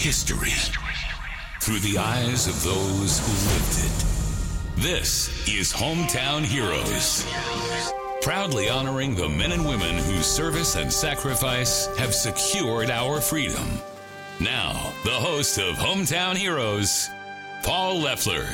history through the eyes of those who lived it. This is Hometown Heroes, proudly honoring the men and women whose service and sacrifice have secured our freedom. Now, the host of Hometown Heroes, Paul Leffler.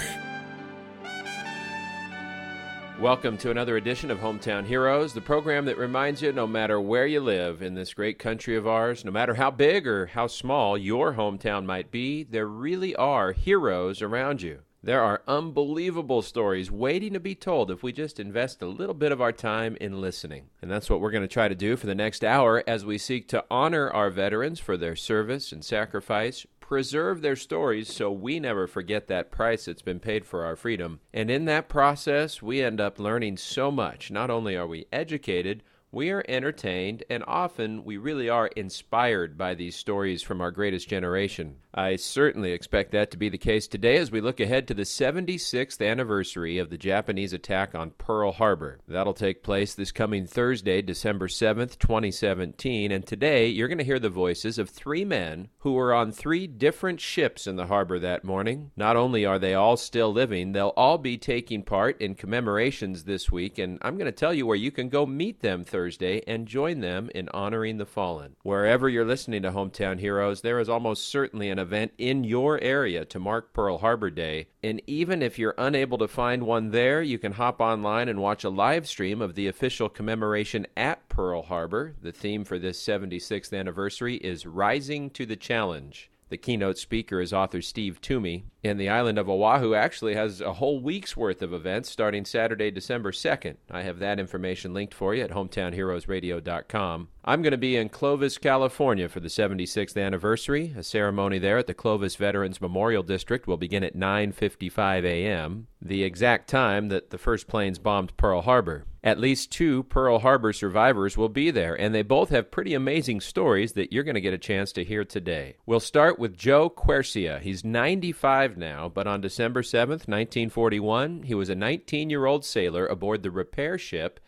Welcome to another edition of Hometown Heroes, the program that reminds you no matter where you live in this great country of ours, no matter how big or how small your hometown might be, there really are heroes around you. There are unbelievable stories waiting to be told if we just invest a little bit of our time in listening. And that's what we're going to try to do for the next hour as we seek to honor our veterans for their service and sacrifice, preserve their stories so we never forget that price that's been paid for our freedom. And in that process, we end up learning so much. Not only are we educated, we are entertained, and often we really are inspired by these stories from our greatest generation. I certainly expect that to be the case today as we look ahead to the 76th anniversary of the Japanese attack on Pearl Harbor. That'll take place this coming Thursday, December 7th, 2017, and today you're going to hear the voices of three men who were on three different ships in the harbor that morning. Not only are they all still living, they'll all be taking part in commemorations this week, and I'm going to tell you where you can go meet them Thursday and join them in honoring the fallen. Wherever you're listening to Hometown Heroes, there is almost certainly an event in your area to mark Pearl Harbor Day, and even if you're unable to find one there, you can hop online and watch a live stream of the official commemoration at Pearl Harbor. The theme for this 76th anniversary is Rising to the Challenge. The keynote speaker is author Steve Toomey, and the island of Oahu actually has a whole week's worth of events starting Saturday, December 2nd. I have that information linked for you at hometownheroesradio.com. I'm going to be in Clovis, California for the 76th anniversary. A ceremony there at the Clovis Veterans Memorial District will begin at 9:55 a.m., the exact time that the first planes bombed Pearl Harbor. At least two Pearl Harbor survivors will be there, and they both have pretty amazing stories that you're going to get a chance to hear today. We'll start with Joe Quercia. He's 95 now, but on December 7th, 1941, he was a 19-year-old sailor aboard the repair ship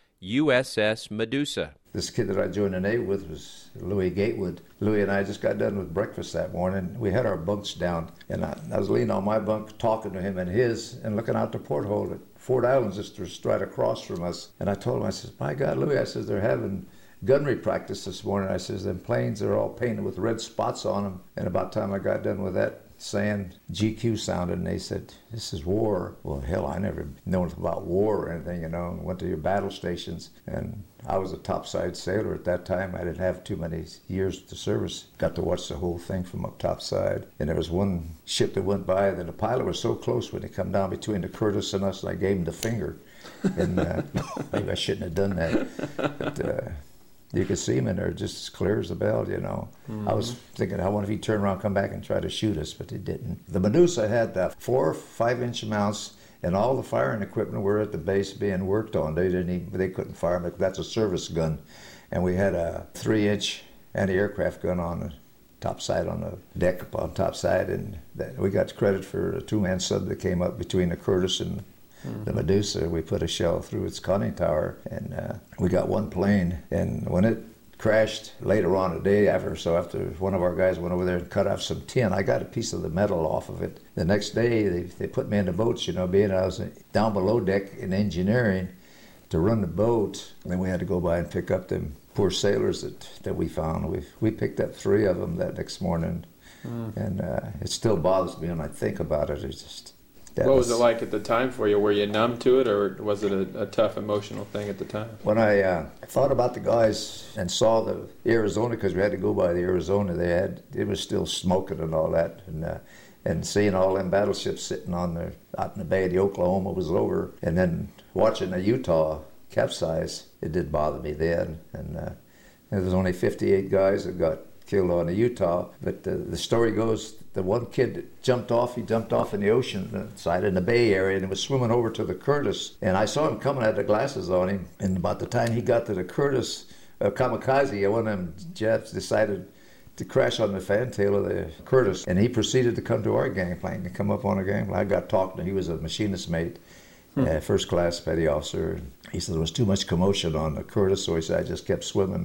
USS Medusa. This kid that I joined the Navy with was Louis Gatewood. Louis and I just got done with breakfast that morning. We had our bunks down, and I was leaning on my bunk talking to him and his and looking out the porthole at Fort Island just right across from us. And I told him, I said, my God, Louis, I said, they're having gunnery practice this morning. I says, them planes are all painted with red spots on them. And about the time I got done with that, saying GQ sounded, and they said, this is war. Well, hell, I never known about war or anything, went to your battle stations. And I was a topside sailor at that time. I didn't have too many years to service. Got to watch the whole thing from up topside. And there was one ship that went by, and the pilot was so close when he come down between the Curtis and us, and I gave him the finger. And maybe I shouldn't have done that. But, you could see him in there just as clear as a bell, Mm-hmm. I was thinking, I wonder if he'd turn around, come back and try to shoot us, but he didn't. The Medusa had 4 5-inch mounts, and all the firing equipment were at the base being worked on. They couldn't fire them. That's a service gun. And we had a 3-inch anti-aircraft gun on the top side, on the deck up on top side, and we got credit for a 2-man sub that came up between the Curtis and the Medusa. We put a shell through its conning tower, and we got one plane. And when it crashed later on, a day after, so after one of our guys went over there and cut off some tin, I got a piece of the metal off of it. The next day, they put me in the boats, being I was down below deck in engineering to run the boat. And then we had to go by and pick up them poor sailors that we found. We picked up 3 of them that next morning, and it still bothers me when I think about it. It's just... What was it like at the time for you? Were you numb to it, or was it a tough emotional thing at the time? When I thought about the guys and saw the Arizona, because we had to go by the Arizona, it was still smoking and all that, and seeing all them battleships sitting out in the bay of the Oklahoma was over, and then watching the Utah capsize, it did bother me then. And there was only 58 guys that got killed on the Utah, but the story goes, the one kid that jumped off in the ocean side in the bay area, and he was swimming over to the Curtis, and I saw him coming, had the glasses on him, and about the time he got to the Curtis, kamikaze, one of them jets decided to crash on the fantail of the Curtis, and he proceeded to come to our gangplank and come up on the gangplank. I got talking to him. He was a machinist mate, first class petty officer. He said there was too much commotion on the Curtis, so he said I just kept swimming.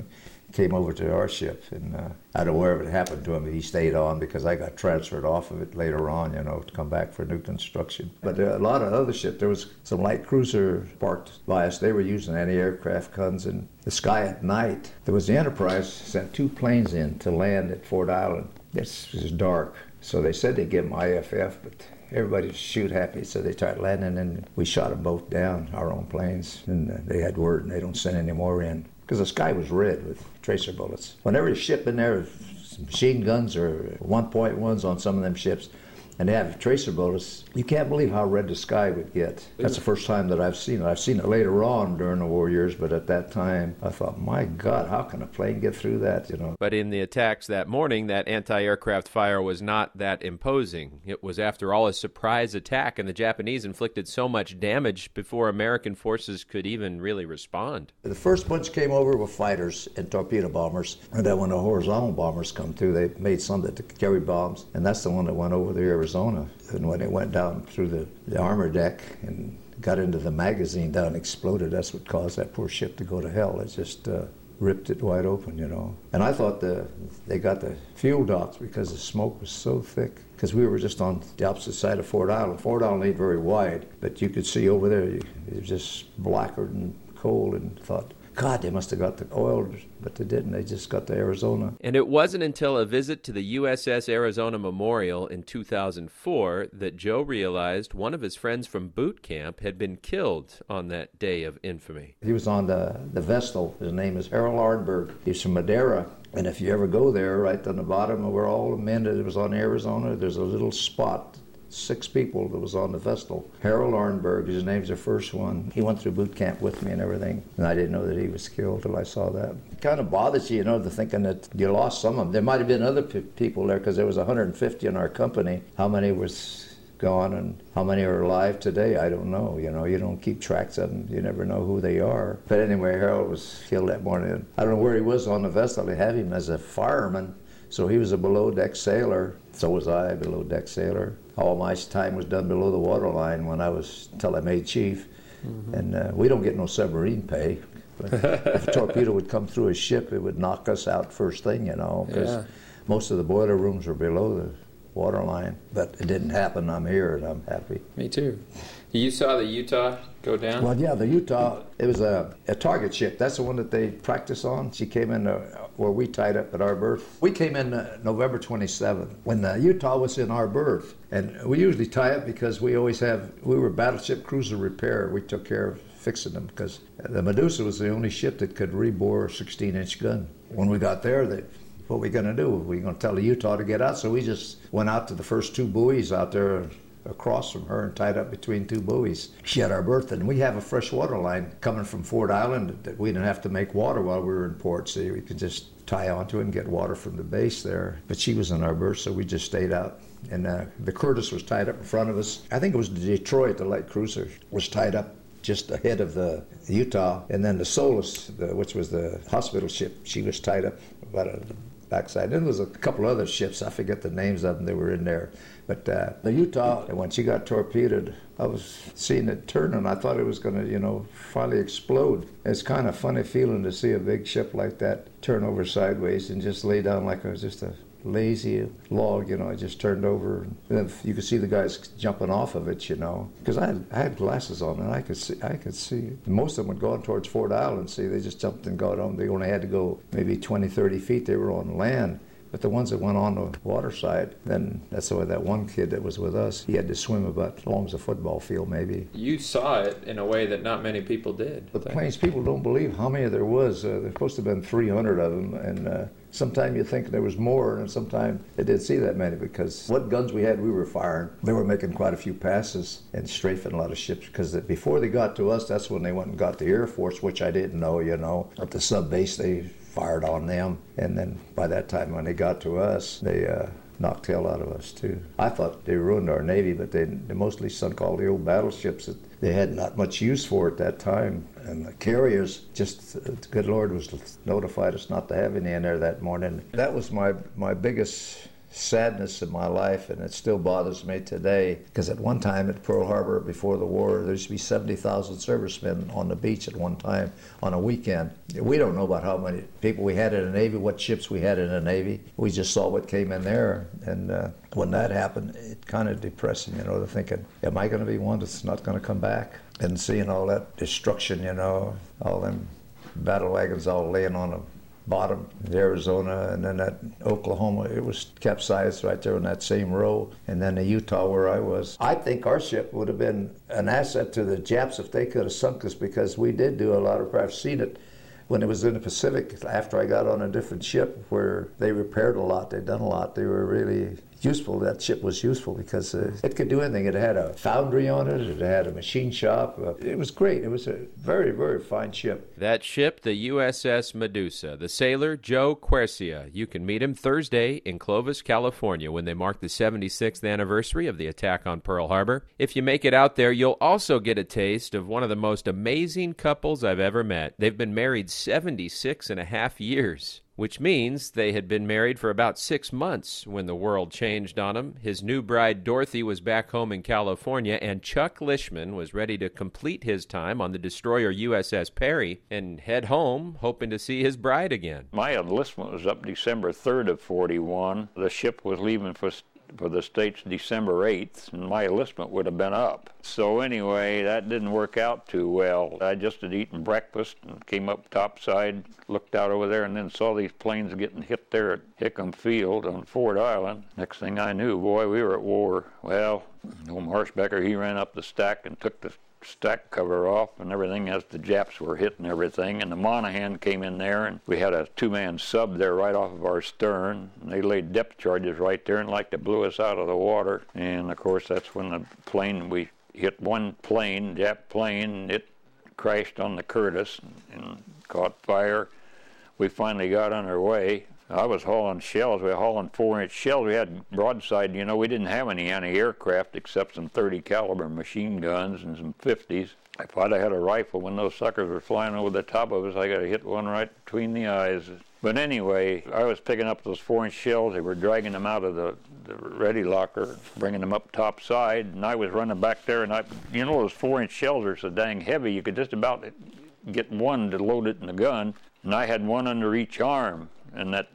came over to our ship, and I don't know wherever it happened to him, but he stayed on because I got transferred off of it later on, to come back for new construction. But a lot of other ships, there was some light cruiser parked by us. They were using anti-aircraft guns, and the sky at night, there was the Enterprise sent 2 planes in to land at Ford Island. It was dark, so they said they'd give them IFF, but everybody was shoot happy, so they tried landing, and we shot them both down, our own planes, and they had word, and they don't send any more in. Because the sky was red with tracer bullets. Whenever you ship in there, machine guns or 1.1s on some of them ships, and they have tracer bullets, you can't believe how red the sky would get. That's the first time that I've seen it. I've seen it later on during the war years, but at that time, I thought, my God, how can a plane get through that, But in the attacks that morning, that anti-aircraft fire was not that imposing. It was, after all, a surprise attack, and the Japanese inflicted so much damage before American forces could even really respond. The first bunch came over with fighters and torpedo bombers, and then when the horizontal bombers come through, they made some that carried bombs, and that's the one that went over the Arizona. And when it went down through the armor deck and got into the magazine down and exploded, that's what caused that poor ship to go to hell. It just ripped it wide open, And I thought they got the fuel docks because the smoke was so thick. Because we were just on the opposite side of Ford Island. Ford Island ain't very wide, but you could see over there, it was just blackered and cold, and thought, God, they must have got the oil, but they didn't. They just got to Arizona. And it wasn't until a visit to the USS Arizona Memorial in 2004 that Joe realized one of his friends from boot camp had been killed on that day of infamy. He was on the Vestal. His name is Harold Arnberg. He's from Madera. And if you ever go there, right on the bottom of where all the men that was on Arizona, there's a little spot. 6 people that was on the Vestal. Harold Arnberg, his name's the first one. He went through boot camp with me and everything, and I didn't know that he was killed till I saw that. It kind of bothers you, to thinking that you lost some of them. There might have been other people there because there was 150 in our company. How many was gone and how many are alive today, I don't know. You don't keep tracks of them. You never know who they are. But anyway, Harold was killed that morning. I don't know where he was on the Vestal. They have him as a fireman. So he was a below-deck sailor. So was I, a below-deck sailor. All my time was done below the waterline until I made chief. Mm-hmm. And we don't get no submarine pay. But if a torpedo would come through a ship, it would knock us out first thing, because most of the boiler rooms are below the waterline. But it didn't happen. I'm here, and I'm happy. Me too. You saw the Utah go down? Well, yeah, the Utah, it was a target ship. That's the one that they practice on. She came in where we tied up at our berth. We came in November 27th when the Utah was in our berth. And we usually tie up because we were battleship cruiser repair. We took care of fixing them because the Medusa was the only ship that could rebore a 16-inch gun. When we got there, what were we going to do? We were going to tell the Utah to get out, so we just went out to the first 2 buoys out there across from her and tied up between 2 buoys. She had our berth, and we have a fresh water line coming from Ford Island that we didn't have to make water while we were in port, so we could just tie onto it and get water from the base there. But she was in our berth, so we just stayed out. And the Curtis was tied up in front of us. I think it was the Detroit, the light cruiser, was tied up just ahead of the Utah. And then the Solus, which was the hospital ship, she was tied up about the backside. And there was a couple other ships, I forget the names of them, that were in there. But the Utah, when she got torpedoed, I was seeing it turn, and I thought it was going to, finally explode. It's kind of funny feeling to see a big ship like that turn over sideways and just lay down like it was just a lazy log, it just turned over. And then you could see the guys jumping off of it, because I had glasses on and I could see. Most of them had gone towards Fort Island. See, they just jumped and got on. They only had to go maybe 20, 30 feet. They were on land. But the ones that went on the water side, then that's why that one kid that was with us, he had to swim about as long as a football field maybe. You saw it in a way that not many people did. The planes, people don't believe how many there was. There's supposed to have been 300 of them, and sometimes you think there was more, and sometimes they didn't see that many because what guns we had, we were firing. They were making quite a few passes and strafing a lot of ships because before they got to us, that's when they went and got the Air Force, which I didn't know, At the sub base, they fired on them, and then by that time when they got to us, they knocked hell out of us too. I thought they ruined our Navy, but they mostly sunk all the old battleships that they had not much use for at that time. And the carriers, the good Lord was notified us not to have any in there that morning. That was my biggest sadness in my life, and it still bothers me today, because at one time at Pearl Harbor before the war, there used to be 70,000 servicemen on the beach at one time on a weekend. We don't know about how many people we had in the Navy, what ships we had in the Navy. We just saw what came in there, and when that happened, it kind of depressing, to thinking, am I going to be one that's not going to come back? And seeing all that destruction, all them battle wagons all laying on the bottom of Arizona, and then that Oklahoma, it was capsized right there in that same row, and then the Utah where I was. I think our ship would have been an asset to the Japs if they could have sunk us, because we did do a lot of, I've seen it when it was in the Pacific after I got on a different ship where they repaired a lot, they'd done a lot, they were really useful. That ship was useful because it could do anything. It had a foundry on it, it had a machine shop. It was great. It was a very, very fine ship. That ship, the USS Medusa, the sailor Joe Quercia. You can meet him Thursday in Clovis, California, when they mark the 76th anniversary of the attack on Pearl Harbor. If you make it out there, you'll also get a taste of one of the most amazing couples I've ever met. They've been married 76 and a half years. Which means they had been married for about 6 months when the world changed on him. His new bride, Dorothy, was back home in California, and Chuck Lishman was ready to complete his time on the destroyer USS Perry and head home, hoping to see his bride again. My enlistment was up December 3rd of 41. The ship was leaving for the States December 8th, and my enlistment would have been up. So anyway, that didn't work out too well. I just had eaten breakfast and came up topside, looked out over there, and then saw these planes getting hit there at Hickam Field on Ford Island. Next thing I knew, boy, we were at war. Well, Marshbecker, he ran up the stack and took the stack cover off and everything as the Japs were hitting everything, and the Monaghan came in there, and we had a two-man sub there right off of our stern, and they laid depth charges right there and like to blew us out of the water. And of course that's when the plane, we hit one plane, Jap plane, it crashed on the Curtis and caught fire. We finally got on our way. I was hauling shells. We were hauling 4-inch shells. We had broadside, we didn't have any anti-aircraft except some 30 caliber machine guns and some 50s. If I'd have had a rifle when those suckers were flying over the top of us, I got to hit one right between the eyes. But anyway, I was picking up those 4-inch shells. They were dragging them out of the ready locker, bringing them up topside, and I was running back there, and those 4-inch shells are so dang heavy, you could just about get one to load it in the gun, and I had one under each arm, and that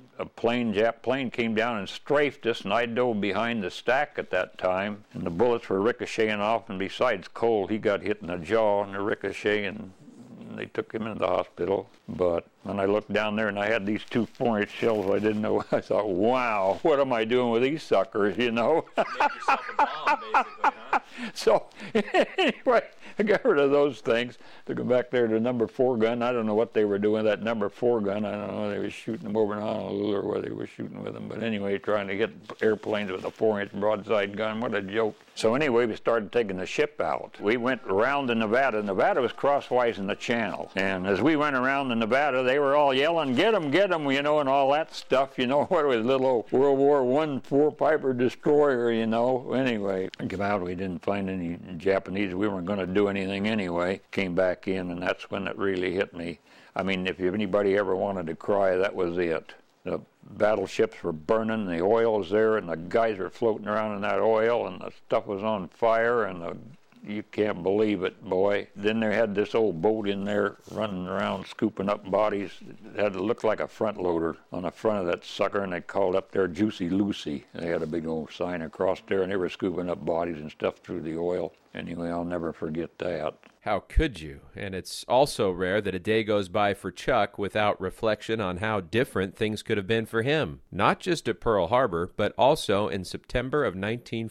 Jap plane came down and strafed us, and I dove behind the stack at that time, and the bullets were ricocheting off, and besides Cole, he got hit in the jaw and the ricochet, and they took him into the hospital. But when I looked down there and I had these 2 4-inch shells, I didn't know. I thought, wow, what am I doing with these suckers, Make yourself a bomb, basically, huh? So anyway, I got rid of those things. Took them back there to the number 4 gun. I don't know what they were doing with that number 4 gun. I don't know, they were shooting them over in Honolulu or where they were shooting with them. But anyway, trying to get airplanes with a 4-inch broadside gun, what a joke. So anyway, we started taking the ship out. We went around the Nevada. Nevada was crosswise in the channel. And as we went around the Nevada, they were all yelling, get them, and all that stuff, what was little old World War I 4-Piper destroyer, Anyway, came out, we didn't find any Japanese. We weren't going to do anything anyway. Came back in, and that's when it really hit me. I mean, if anybody ever wanted to cry, that was it. The battleships were burning, the oil was there, and the guys were floating around in that oil, and the stuff was on fire, and you can't believe it, boy. Then they had this old boat in there running around scooping up bodies. It had to look like a front loader on the front of that sucker, and they called up there Juicy Lucy. They had a big old sign across there, and they were scooping up bodies and stuff through the oil. Anyway, I'll never forget that. How could you? And it's also rare that a day goes by for Chuck without reflection on how different things could have been for him. Not just at Pearl Harbor, but also in September of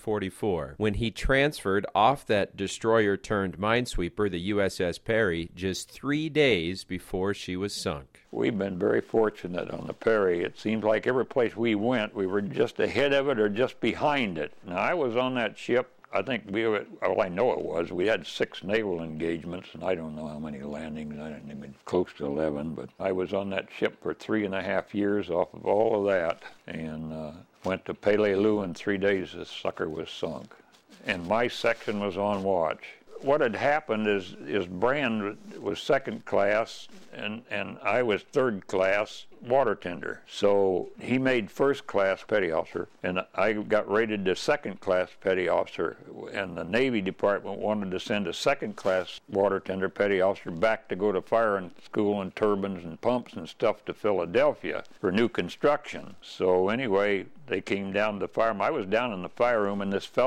1944, when he transferred off that destroyer-turned-minesweeper, the USS Perry, just 3 days before she was sunk. We've been very fortunate on the Perry. It seems like every place we went, we were just ahead of it or just behind it. Now, I was on that ship. I think I know it was. We had 6 naval engagements, and I don't know how many landings. I didn't even close to 11, but I was on that ship for 3.5 years off of all of that, and went to Peleliu in 3 days. The sucker was sunk, and my section was on watch. what had happened is Brand was second class and I was third class water tender. So he made first class petty officer and I got rated to second class petty officer, and the Navy Department wanted to send a second class water tender petty officer back to go to fire school and turbines and pumps and stuff to Philadelphia for new construction. So anyway, they came down to the fire room. I was down in the fire room, and this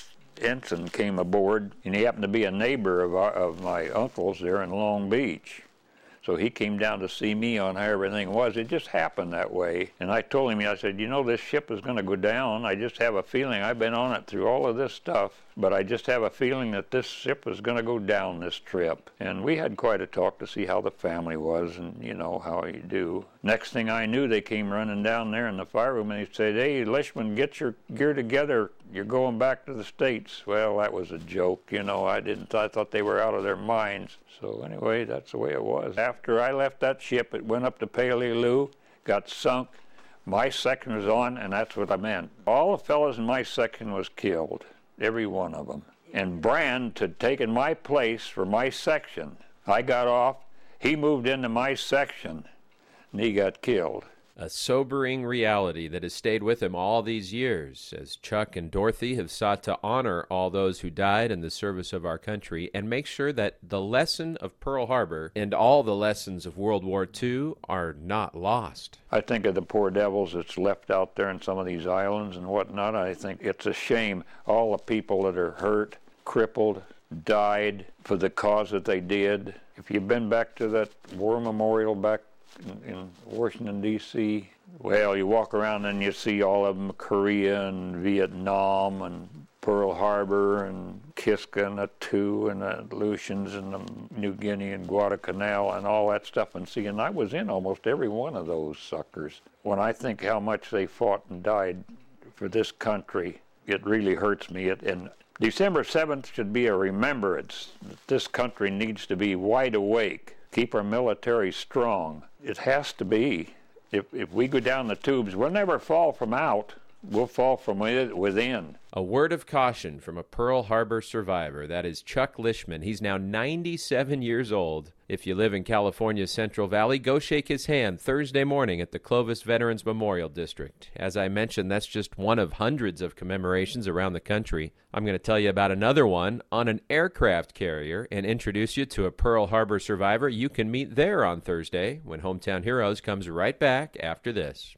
ensign came aboard, and he happened to be a neighbor of my uncle's there in Long Beach. So he came down to see me on how everything was. It just happened that way. And I told him, I said, you know, this ship is going to go down. I just have a feeling, I've been on it through all of this stuff, but I just have a feeling that this ship is going to go down this trip. And we had quite a talk to see how the family was and, you know, how you do. Next thing I knew, they came running down there in the fire room and they said, hey, Lishman, get your gear together. You're going back to the States. Well, that was a joke, you know. I thought they were out of their minds. So anyway, that's the way it was. After I left that ship, it went up to Palilu, got sunk. My section was on, and that's what I meant. All the fellas in my section was killed, every one of them. And Brand had taken my place for my section. I got off, he moved into my section, and he got killed. A sobering reality that has stayed with him all these years, as Chuck and Dorothy have sought to honor all those who died in the service of our country and make sure that the lesson of Pearl Harbor and all the lessons of World War II are not lost. I think of the poor devils that's left out there in some of these islands and whatnot. I think it's a shame, all the people that are hurt, crippled, died for the cause that they did. If you've been back to that war memorial back in Washington, D.C., well, you walk around and you see all of them, Korea and Vietnam and Pearl Harbor and Kiska and the Two and the Aleutians and the New Guinea and Guadalcanal and all that stuff. And I was in almost every one of those suckers. When I think how much they fought and died for this country, it really hurts me. And December 7th should be a remembrance that this country needs to be wide awake, keep our military strong. It has to be. If we go down the tubes, we'll never fall from out. We'll fall from within. A word of caution from a Pearl Harbor survivor. That is Chuck Lishman. He's now 97 years old. If you live in California's Central Valley, go shake his hand Thursday morning at the Clovis Veterans Memorial District. As I mentioned, that's just one of hundreds of commemorations around the country. I'm going to tell you about another one on an aircraft carrier and introduce you to a Pearl Harbor survivor you can meet there on Thursday when Hometown Heroes comes right back after this.